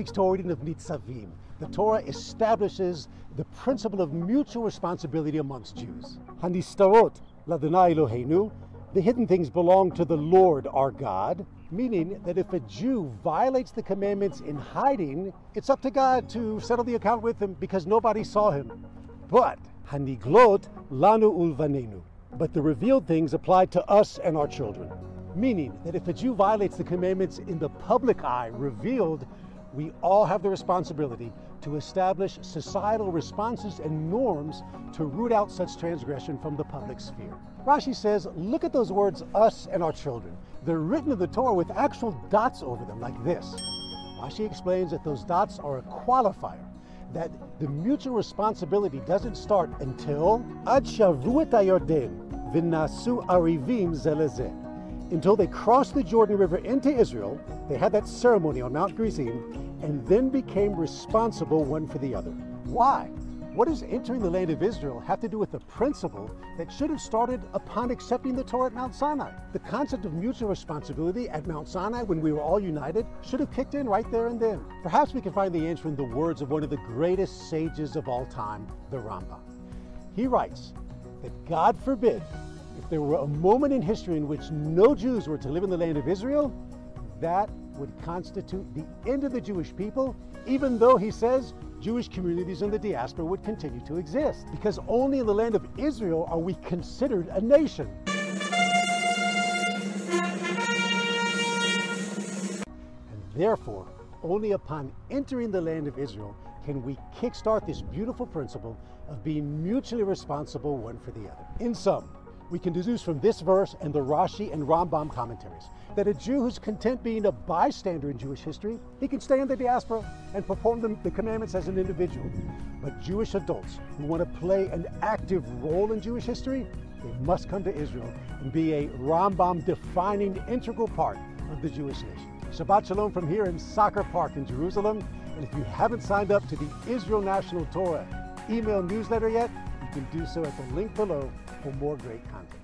week's Torah reading of Nitzavim, the Torah establishes the principle of mutual responsibility amongst Jews. Hanistarot l'Adonai Eloheinu, the hidden things belong to the Lord our God, meaning that if a Jew violates the commandments in hiding, it's up to God to settle the account with him because nobody saw him. But Haniglot lanu ulvanenu, but the revealed things apply to us and our children. Meaning that if a Jew violates the commandments in the public eye, revealed, we all have the responsibility to establish societal responses and norms to root out such transgression from the public sphere. Rashi says, look at those words, us and our children. They're written in the Torah with actual dots over them, like this. Rashi explains that those dots are a qualifier, that the mutual responsibility doesn't start until Ad shavu et haYarden v'nasu arivim ze lezeh. Until they crossed the Jordan River into Israel, they had that ceremony on Mount Gerizim, and then became responsible one for the other. Why? What does entering the land of Israel have to do with the principle that should have started upon accepting the Torah at Mount Sinai? The concept of mutual responsibility at Mount Sinai, when we were all united, should have kicked in right there and then. Perhaps we can find the answer in the words of one of the greatest sages of all time, the Rambam. He writes that God forbid, if there were a moment in history in which no Jews were to live in the land of Israel, that would constitute the end of the Jewish people, even though, he says, Jewish communities in the diaspora would continue to exist, because only in the land of Israel are we considered a nation. And therefore, only upon entering the land of Israel can we kickstart this beautiful principle of being mutually responsible one for the other. In sum, we can deduce from this verse and the Rashi and Rambam commentaries that a Jew who's content being a bystander in Jewish history, he can stay in the diaspora and perform the commandments as an individual. But Jewish adults who want to play an active role in Jewish history, they must come to Israel and be a Rambam-defining integral part of the Jewish nation. Shabbat Shalom from here in Soccer Park in Jerusalem. And if you haven't signed up to the Israel National Torah email newsletter yet, you can do so at the link below for more great content.